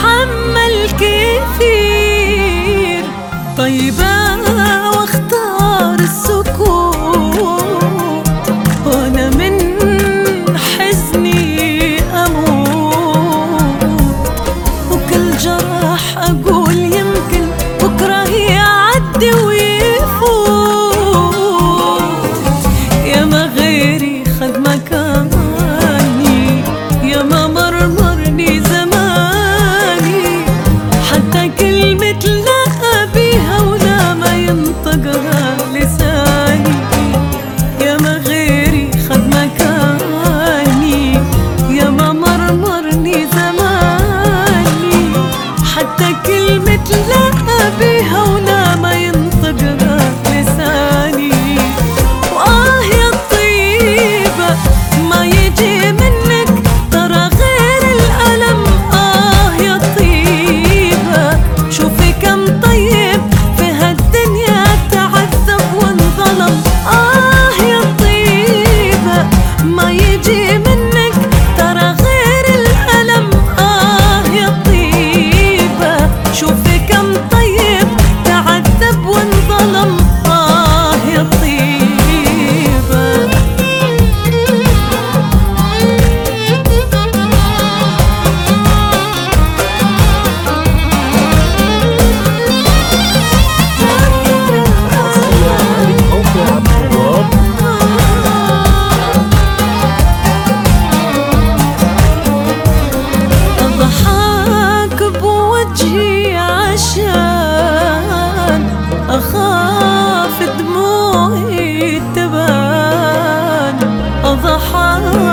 أتحمل كثير، طيبة واختار السكوت، وأنا من حزني أموت، وكل جرح أقول يمكن بكرة يعدي ويفوت. يا ما غيري خد مكاني، يا ما مرمرني زماني، حتى كلمة لا بيها ولا ما ينطقها لساني. يا ما غيري خد مكاني، يا ما مرمرني زماني، حتى كلمة لا بيها ولا ما ينطقها لساني. وآه يا الطيبة ما يجي منك ترى غير الألم، آه يا الطيبة شوفي كم طيب في هالدنيا تعذب وانظلم. آه يا الطيبة ما يجي منك ترى غير الألم، آه يا الطيبة شوفي كم طيب تعذب وانظلم. آه يا الطيبة أضحك بوجهي عشان أخاف دموعي تبان، أضحك